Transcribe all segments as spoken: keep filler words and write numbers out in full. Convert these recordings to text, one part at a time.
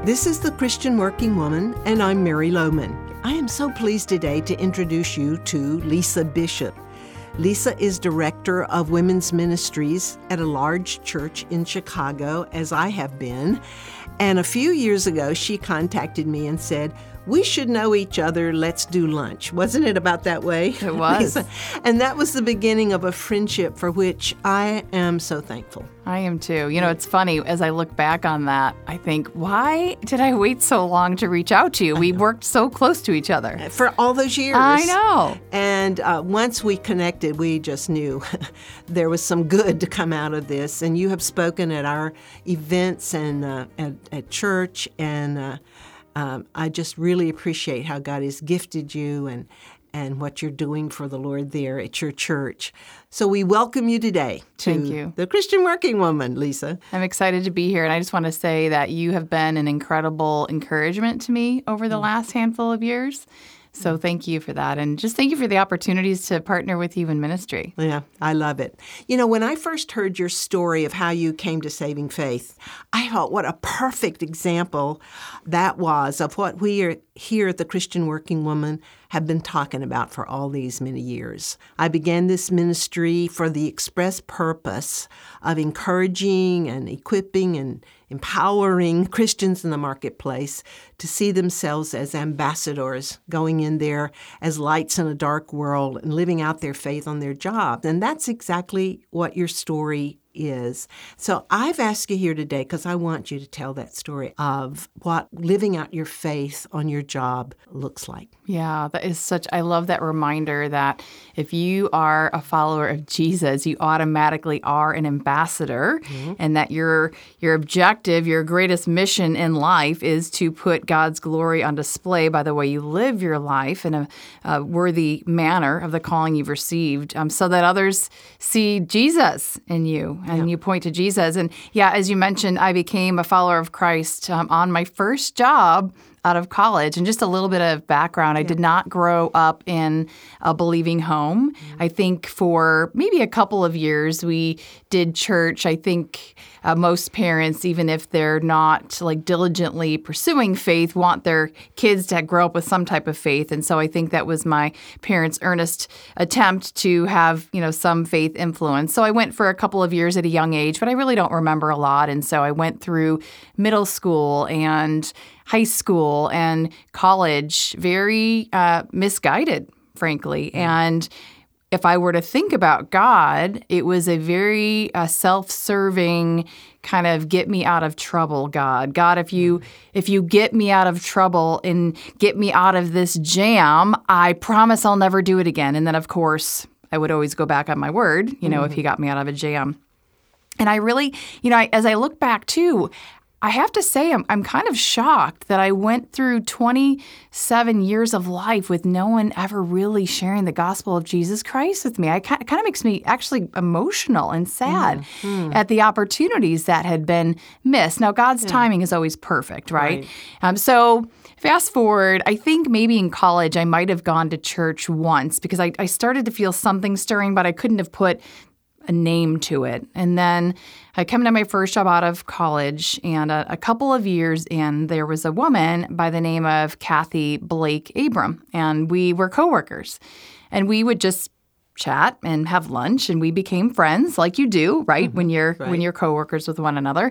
This is The Christian Working Woman, and I'm Mary Lohman. I am so pleased today to introduce you to Lisa Bishop. Lisa is director of women's ministries at a large church in Chicago, as I have been. And a few years ago, she contacted me and said, "We should know each other. Let's do lunch." Wasn't it about that way? It was. Lisa? And that was the beginning of a friendship for which I am so thankful. I am too. You know, it's funny, as I look back on that, I think, why did I wait so long to reach out to you? We worked so close to each other. For all those years. I know. And uh, once we connected, we just knew there was some good to come out of this. And you have spoken at our events and uh, at, at church, and uh, um, I just really appreciate how God has gifted you and and what you're doing for the Lord there at your church. So we welcome you today to Thank you. The Christian Working Woman, Lisa. I'm excited to be here, and I just want to say that you have been an incredible encouragement to me over the last handful of years. So thank you for that, and just thank you for the opportunities to partner with you in ministry. Yeah, I love it. You know, when I first heard your story of how you came to saving faith, I thought what a perfect example that was of what we are here at the Christian Working Woman have been talking about for all these many years. I began this ministry for the express purpose of encouraging and equipping and empowering Christians in the marketplace to see themselves as ambassadors, going in there as lights in a dark world and living out their faith on their job. And that's exactly what your story is. So I've asked you here today because I want you to tell that story of what living out your faith on your job looks like. Yeah, that is such, I love that reminder that if you are a follower of Jesus, you automatically are an ambassador, mm-hmm. and that your your objective, your greatest mission in life is to put God's glory on display by the way you live your life in a, a worthy manner of the calling you've received, um, so that others see Jesus in you. And yeah. you point to Jesus. And yeah, as you mentioned, I became a follower of Christ um, on my first job out of college. And just a little bit of background, I yeah. did not grow up in a believing home. Mm-hmm. I think for maybe a couple of years we did church. I think uh, most parents, even if they're not like diligently pursuing faith, want their kids to grow up with some type of faith. And so I think that was my parents' earnest attempt to have, you know, some faith influence. So I went for a couple of years at a young age, but I really don't remember a lot. And so I went through middle school and high school and college very uh, misguided, frankly. Mm-hmm. And if I were to think about God, it was a very uh, self-serving kind of get me out of trouble God. God, if you if you get me out of trouble and get me out of this jam, I promise I'll never do it again. And then, of course, I would always go back on my word, you know, mm-hmm. if he got me out of a jam. And I really, you know, I, as I look back too, I have to say I'm I'm kind of shocked that I went through twenty-seven years of life with no one ever really sharing the gospel of Jesus Christ with me. I, it kind of makes me actually emotional and sad mm-hmm. at the opportunities that had been missed. Now, God's yeah. timing is always perfect, right? right. Um, so fast forward, I think maybe in college I might have gone to church once because I, I started to feel something stirring, but I couldn't have put a name to it. And then I come to my first job out of college, and a, a couple of years in, there was a woman by the name of Kathy Blake Abram, and we were coworkers. And we would just chat and have lunch, and we became friends, like you do, right? Mm-hmm. When you're right. when you're coworkers with one another.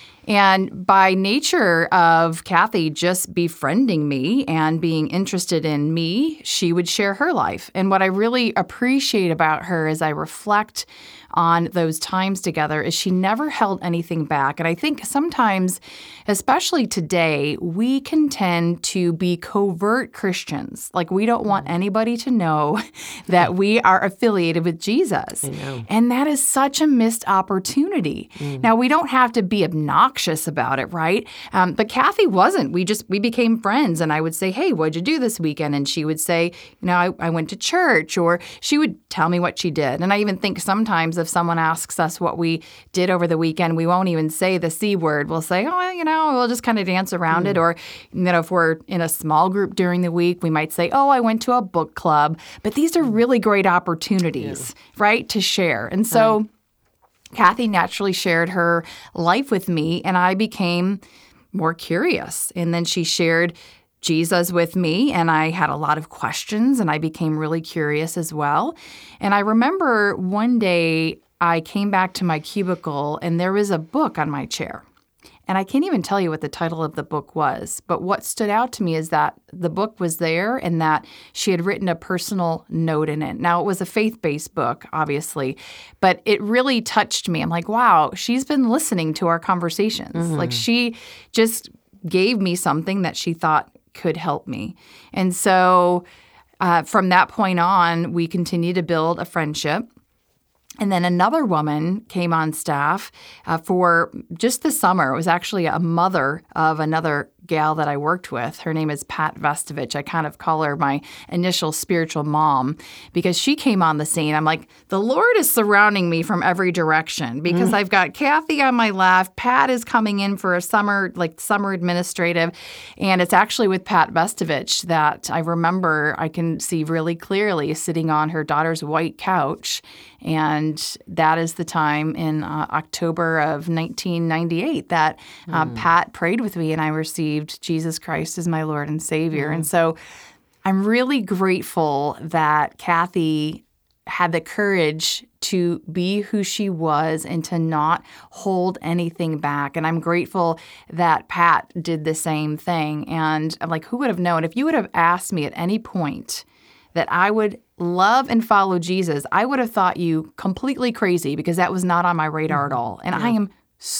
And by nature of Kathy just befriending me and being interested in me, she would share her life. And what I really appreciate about her as I reflect on those times together is she never held anything back. And I think sometimes, especially today, we can tend to be covert Christians. Like we don't want anybody to know that we are affiliated with Jesus. I know. And that is such a missed opportunity. Mm. Now, we don't have to be obnoxious about it, right? Um, but Kathy wasn't. We just, we became friends. And I would say, hey, what'd you do this weekend? And she would say, you know, I, I went to church, or she would tell me what she did. And I even think sometimes if someone asks us what we did over the weekend, we won't even say the C word. We'll say, oh, you know, we'll just kind of dance around mm. it. Or, you know, if we're in a small group during the week, we might say, oh, I went to a book club. But these are really great opportunities, yeah. right, to share. And so right. Kathy naturally shared her life with me, and I became more curious. And then she shared Jesus with me, and I had a lot of questions, and I became really curious as well. And I remember one day I came back to my cubicle, and there was a book on my chair. And I can't even tell you what the title of the book was. But what stood out to me is that the book was there and that she had written a personal note in it. Now, it was a faith-based book, obviously, but it really touched me. I'm like, wow, she's been listening to our conversations. Mm-hmm. Like, she just gave me something that she thought could help me. And so uh, from that point on, we continued to build a friendship. And then another woman came on staff uh, for just the summer. It was actually a mother of another gal that I worked with. Her name is Pat Vestovich. I kind of call her my initial spiritual mom because she came on the scene. I'm like, the Lord is surrounding me from every direction because mm. I've got Kathy on my left. Pat is coming in for a summer, like summer administrative. And it's actually with Pat Vestovich that I remember I can see really clearly sitting on her daughter's white couch. And that is the time in uh, October of nineteen ninety-eight that uh, mm. Pat prayed with me and I received Jesus Christ as my Lord and Savior. Mm. And so I'm really grateful that Kathy had the courage to be who she was and to not hold anything back. And I'm grateful that Pat did the same thing. And I'm like, who would have known? If you would have asked me at any point that I would love and follow Jesus, I would have thought you completely crazy because that was not on my radar mm. at all. And yeah. I am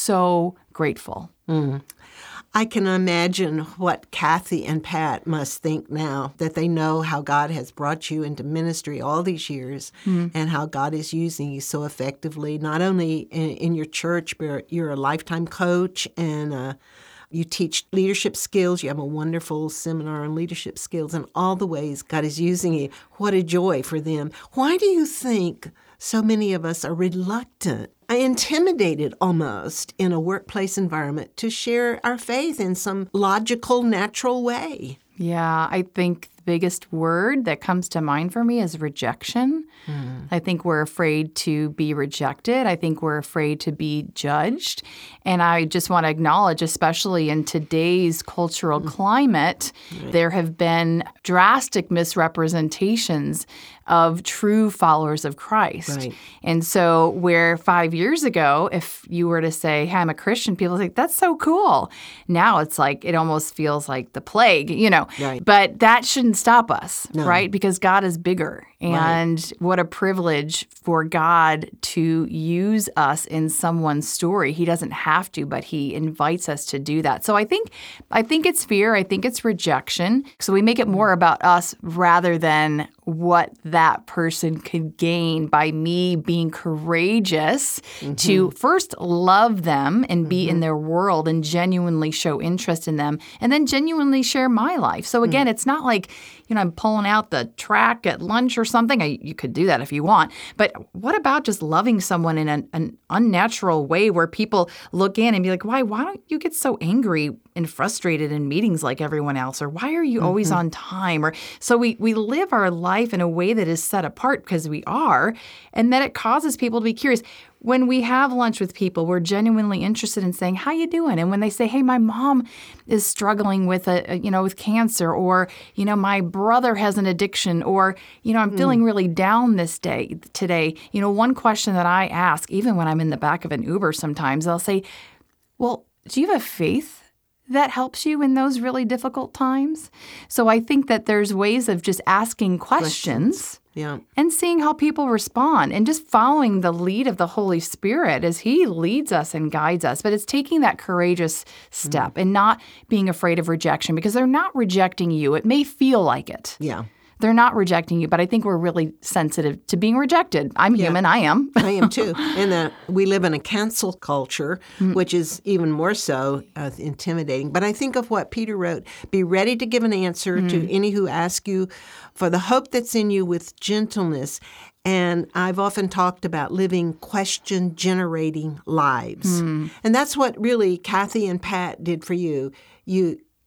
so grateful. Mm. I can imagine what Kathy and Pat must think now that they know how God has brought you into ministry all these years mm. and how God is using you so effectively, not only in, in your church, but you're a lifetime coach and uh, you teach leadership skills. You have a wonderful seminar on leadership skills and all the ways God is using you. What a joy for them. Why do you think so many of us are reluctant, intimidated almost in a workplace environment to share our faith in some logical, natural way? Yeah, I think the biggest word that comes to mind for me is rejection. Mm. I think we're afraid to be rejected. I think we're afraid to be judged. And I just want to acknowledge, especially in today's cultural mm. climate, right. there have been drastic misrepresentations of true followers of Christ. Right. And so where five years ago, if you were to say, hey, I'm a Christian, people say, that's so cool. Now it's like, it almost feels like the plague, you know. Right. But that shouldn't stop us, no. right? Because God is bigger. And right. what a privilege for God to use us in someone's story. He doesn't have to, but he invites us to do that. So I think I think it's fear. I think it's rejection. So we make it more about us rather than what that person could gain by me being courageous mm-hmm. to first love them and be mm-hmm. in their world and genuinely show interest in them and then genuinely share my life. So again, mm-hmm. it's not like, you know, I'm pulling out the track at lunch or something. I, you could do that if you want. But what about just loving someone in an, an unnatural way where people look in and be like, why, why don't you get so angry and frustrated in meetings like everyone else? Or why are you mm-hmm. always on time? Or so we, we live our life in a way that is set apart because we are, and that it causes people to be curious. When we have lunch with people, we're genuinely interested in saying, how you doing? And when they say, hey, my mom is struggling with a, a you know, with cancer, or, you know, my brother has an addiction, or, you know, I'm mm. feeling really down this day today. You know, one question that I ask, even when I'm in the back of an Uber sometimes, I'll say, well, do you have faith that helps you in those really difficult times? So I think that there's ways of just asking questions. questions. Yeah. And seeing how people respond and just following the lead of the Holy Spirit as he leads us and guides us. But it's taking that courageous step mm. and not being afraid of rejection because they're not rejecting you. It may feel like it. Yeah. They're not rejecting you, but I think we're really sensitive to being rejected. I'm yeah. human. I am. I am too. And uh, we live in a cancel culture, mm. which is even more so uh, intimidating. But I think of what Peter wrote, be ready to give an answer mm. to any who ask you for the hope that's in you with gentleness. And I've often talked about living question-generating lives. Mm. And that's what really Kathy and Pat did for you. You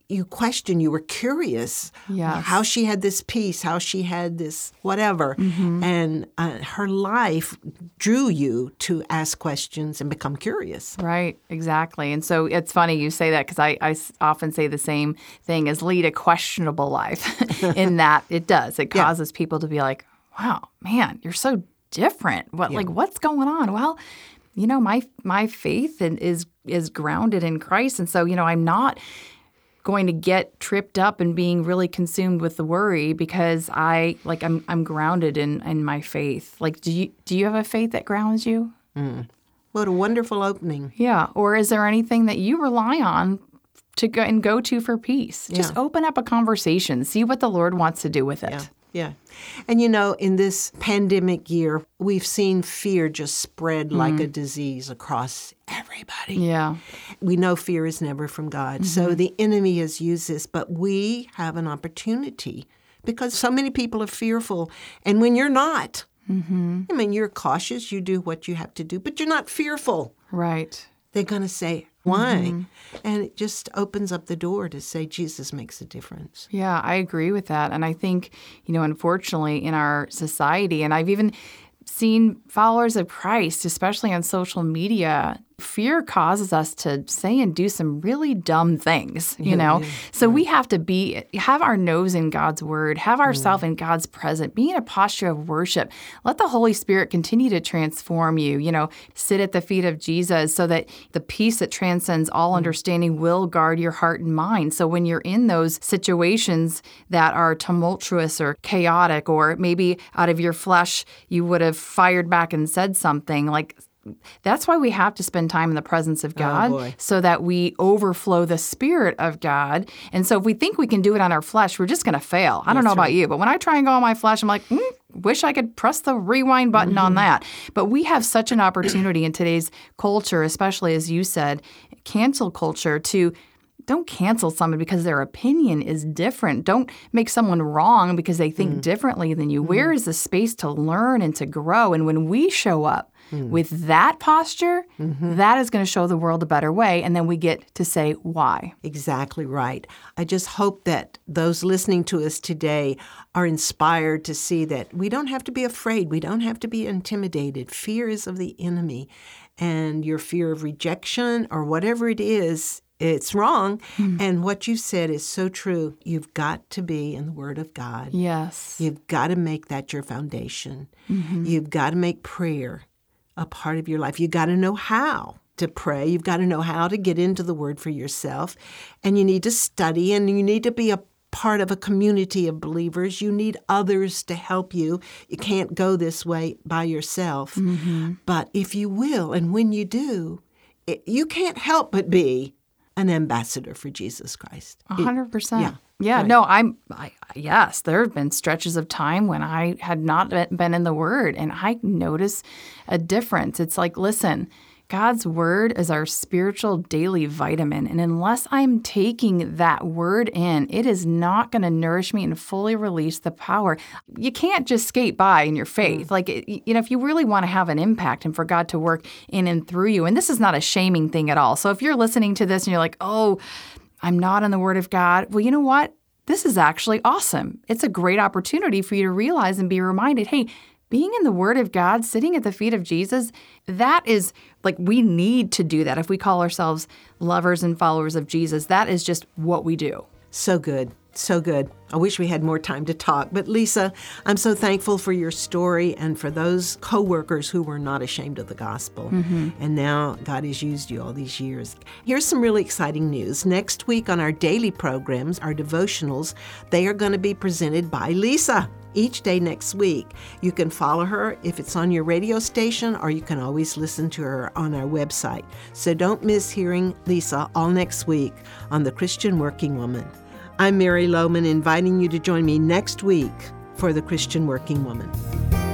you questioned, you were curious Yes. how she had this peace, how she had this whatever. Mm-hmm. And uh, her life drew you to ask questions and become curious. Right, exactly. And so it's funny you say that because I, I s- often say the same thing as lead a questionable life in that it does. It causes yeah. people to be like, wow, man, you're so different. What, yeah. like, what's going on? Well, you know, my my faith is is grounded in Christ. And so, you know, I'm not going to get tripped up and being really consumed with the worry because I like I'm I'm grounded in, in my faith. Like, do you do you have a faith that grounds you? Mm. What a wonderful opening. Yeah. Or is there anything that you rely on to go and go to for peace? Just yeah. open up a conversation, see what the Lord wants to do with it. Yeah. Yeah. And, you know, in this pandemic year, we've seen fear just spread mm-hmm. like a disease across everybody. Yeah. We know fear is never from God. Mm-hmm. So the enemy has used this, but we have an opportunity because so many people are fearful. And when you're not, mm-hmm. I mean, you're cautious, you do what you have to do, but you're not fearful. Right. They're going to say, why? Mm-hmm. And it just opens up the door to say Jesus makes a difference. Yeah, I agree with that. And I think, you know, unfortunately in our society, and I've even seen followers of Christ, especially on social media, fear causes us to say and do some really dumb things, you yeah, know? Yeah, so yeah. we have to be, have our nose in God's word, have ourselves mm. in God's presence, be in a posture of worship. Let the Holy Spirit continue to transform you, you know, sit at the feet of Jesus so that the peace that transcends all mm. understanding will guard your heart and mind. So when you're in those situations that are tumultuous or chaotic, or maybe out of your flesh, you would have fired back and said something like, that's why we have to spend time in the presence of God oh so that we overflow the Spirit of God. And so if we think we can do it on our flesh, we're just going to fail. I don't That's know about right. you, but when I try and go on my flesh, I'm like, mm, wish I could press the rewind button mm-hmm. on that. But we have such an opportunity in today's culture, especially as you said, cancel culture, to don't cancel someone because their opinion is different. Don't make someone wrong because they think mm. differently than you. Mm. Where is the space to learn and to grow? And when we show up mm. with that posture, mm-hmm. that is going to show the world a better way. And then we get to say why. Exactly right. I just hope that those listening to us today are inspired to see that we don't have to be afraid. We don't have to be intimidated. Fear is of the enemy. And your fear of rejection or whatever it is, it's wrong. Mm. And what you said is so true. You've got to be in the Word of God. Yes. You've got to make that your foundation. Mm-hmm. You've got to make prayer a part of your life. You've got to know how to pray. You've got to know how to get into the Word for yourself. And you need to study, and you need to be a part of a community of believers. You need others to help you. You can't go this way by yourself. Mm-hmm. But if you will, and when you do, it, you can't help but be an ambassador for Jesus Christ. A hundred percent. Yeah. Yeah. Right. No, I'm, I, yes, there have been stretches of time when I had not been in the Word, and I notice a difference. It's like, listen, God's Word is our spiritual daily vitamin. And unless I'm taking that Word in, it is not going to nourish me and fully release the power. You can't just skate by in your faith. Mm. Like, you know, if you really want to have an impact and for God to work in and through you, and this is not a shaming thing at all. So if you're listening to this and you're like, oh, I'm not in the Word of God, well, you know what? This is actually awesome. It's a great opportunity for you to realize and be reminded, hey, being in the Word of God, sitting at the feet of Jesus, that is like, we need to do that. If we call ourselves lovers and followers of Jesus, that is just what we do. So good. So good. I wish we had more time to talk. But Lisa, I'm so thankful for your story and for those coworkers who were not ashamed of the gospel. Mm-hmm. And now God has used you all these years. Here's some really exciting news. Next week on our daily programs, our devotionals, they are going to be presented by Lisa. Each day next week. You can follow her if it's on your radio station, or you can always listen to her on our website. So don't miss hearing Lisa all next week on The Christian Working Woman. I'm Mary Lohman, inviting you to join me next week for The Christian Working Woman.